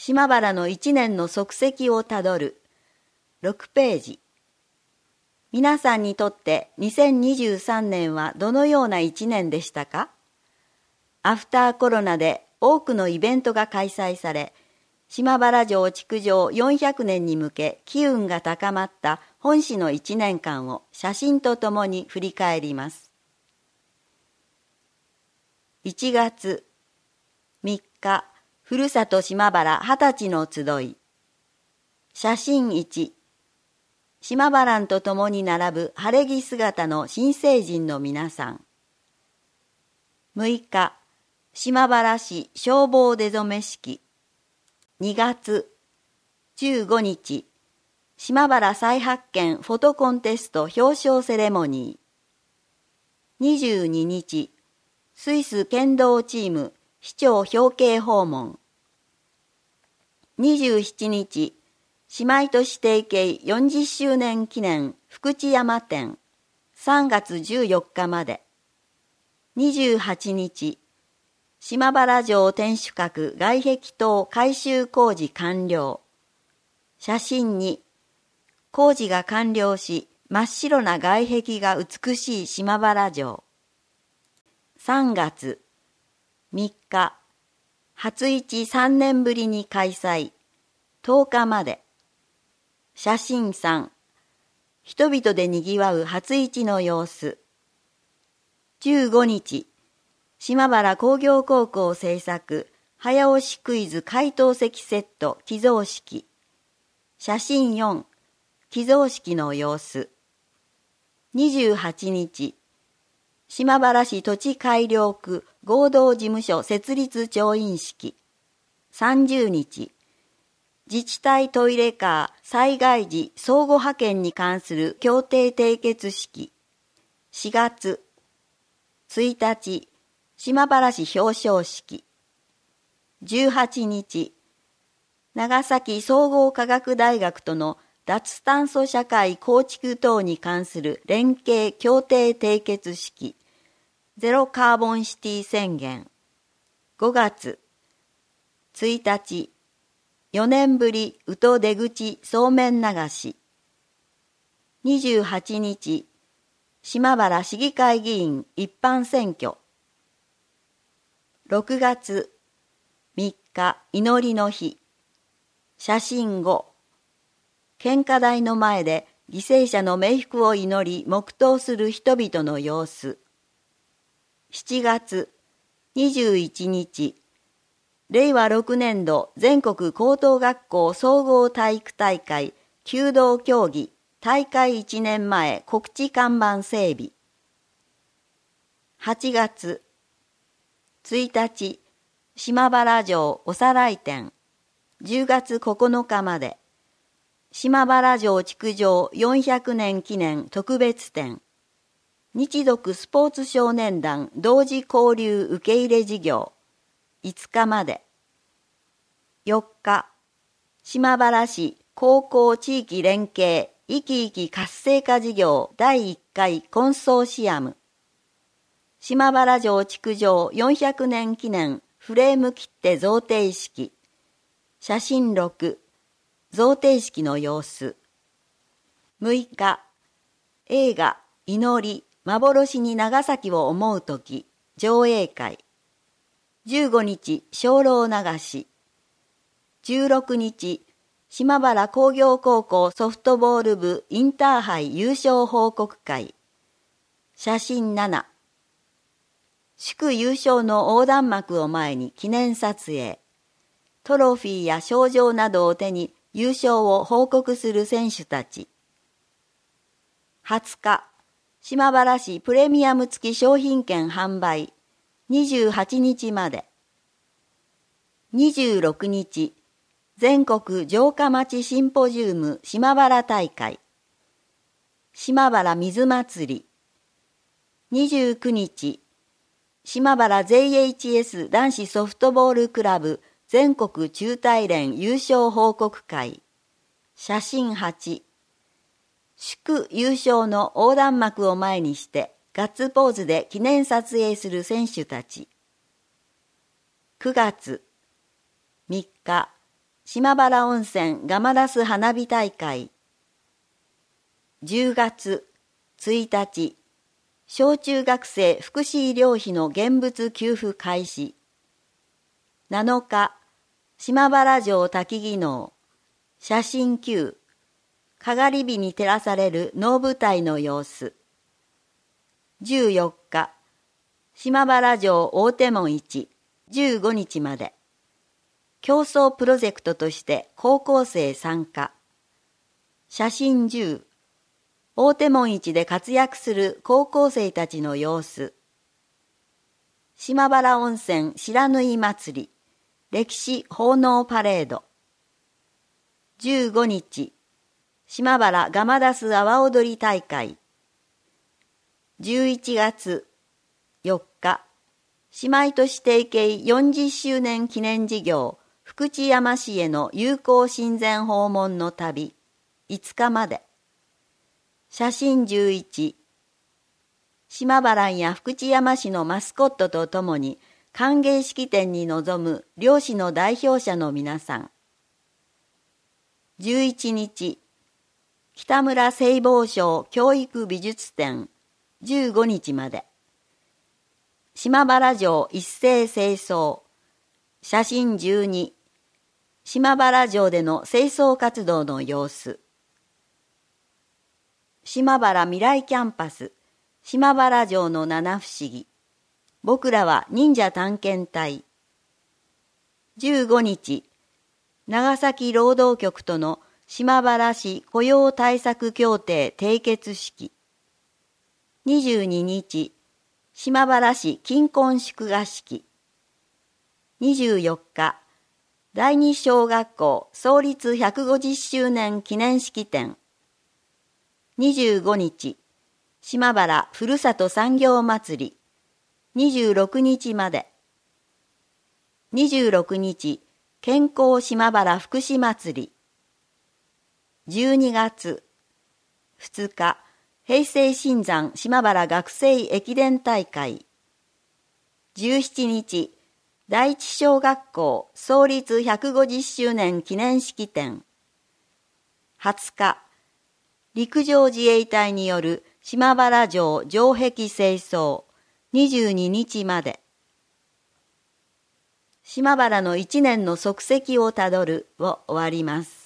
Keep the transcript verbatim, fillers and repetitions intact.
島原の一年の足跡をたどるろくページ。皆さんにとってにせんにじゅうさんねんはどのような一年でしたか？アフターコロナで多くのイベントが開催され、島原城築城よんひゃくねんに向け機運が高まった本市のいちねんかんを写真とともに振り返ります。いちがつみっか、ふるさと島原はたちの集い。写真いち、島原とともに並ぶ晴れ着姿の新成人の皆さん。むいか、島原市消防出初め式。にがつじゅうごにち、島原再発見フォトコンテスト表彰セレモニー。にじゅうににち、スイス剣道チーム市長表敬訪問。にじゅうしちにち、姉妹都市提携よんじゅっしゅうねん記念福知山展さんがつじゅうよっかまで。にじゅうはちにち、島原城天守閣外壁等改修工事完了。写真に、工事が完了し真っ白な外壁が美しい島原城。さんがつみっか、初市さんねんぶりに開催。とおかまで。写真さん、人々でにぎわう初市の様子。じゅうごにち、島原工業高校制作、早押しクイズ回答席セット寄贈式。写真よん、寄贈式の様子。にじゅうはちにち、島原市土地改良区合同事務所設立調印式。さんじゅうにち、自治体トイレカー災害時相互派遣に関する協定締結式。しがつついたち、島原市表彰式。じゅうはちにち、長崎総合科学大学との脱炭素社会構築等に関する連携協定締結式。ゼロカーボンシティ宣言。ごがつついたち、よねんぶり宇土出口そうめん流し。にじゅうはちにち、島原市議会議員一般選挙。ろくがつみっか、祈りの日。写真ご、献花台の前で犠牲者の冥福を祈り黙祷する人々の様子。しちがつにじゅういちにち、れいわろくねんど全国高等学校総合体育大会弓道競技大会いちねんまえ告知看板整備。はちがつついたち、島原城おさらい展。じゅうがつここのかまで。島原城築城よんひゃくねん記念特別展。日独スポーツ少年団同時交流受け入れ事業。いつかまで。よっか、島原市高校地域連携いきいき活性化事業だいいっかいコンソーシアム。島原城築城よんひゃくねん記念フレーム切手贈呈式。写真ろく、贈呈式の様子。むいか、映画祈り幻に長崎を思うとき上映会。じゅうごにち精霊流し。じゅうろくにち島原工業高校ソフトボール部インターハイ優勝報告会。写真なな、祝優勝の横断幕を前に記念撮影。トロフィーや賞状などを手に優勝を報告する選手たち。はつか、島原市プレミアム付き商品券販売。にじゅうはちにちまで。にじゅうろくにち、全国城下町シンポジウム島原大会。島原水祭り。にじゅうくにち、島原 ゼーエイチエス 男子ソフトボールクラブ全国中大連優勝報告会。写真はち、祝優勝の横断幕を前にしてガッツポーズで記念撮影する選手たち。くがつみっか、 島原温泉ガマラス花火大会。じゅうがつついたち、小中学生福祉医療費の現物給付開始。なのか、島原城滝技能、写真きゅう、かがり火に照らされる能舞台の様子。じゅうよっか、島原城大手門市、じゅうごにちまで。競争プロジェクトとして高校生参加。写真じゅう、大手門市で活躍する高校生たちの様子。島原温泉白縫祭り、歴史奉納パレード。じゅうごにち、島原ガマダス阿波踊り大会。じゅういちがつよっか、姉妹都市提携よんじゅっしゅうねん記念事業、福知山市への友好親善訪問の旅、いつかまで。写真じゅういち、島原や福知山市のマスコットとともに歓迎式典に臨む漁師の代表者の皆さん。じゅういちにち、北村聖望賞教育美術展、じゅうごにちまで。島原城一斉清掃。写真じゅうに、島原城での清掃活動の様子。島原未来キャンパス、島原城の七不思議。僕らは忍者探検隊。じゅうごにち、長崎労働局との島原市雇用対策協定締結式。にじゅうににち、島原市金婚祝賀式。にじゅうよっか、第二小学校創立ひゃくごじゅっしゅうねん記念式典。にじゅうごにち、島原ふるさと産業祭り。にじゅうろくにちまで。にじゅうろくにち、健康島原福祉祭り。じゅうにがつふつか、平成新山島原学生駅伝大会。じゅうしちにち、第一小学校創立ひゃくごじゅっしゅうねん記念式典。はつか、陸上自衛隊による島原城城壁清掃。にじゅうににちまで。島原の一年の足跡をたどるを終わります。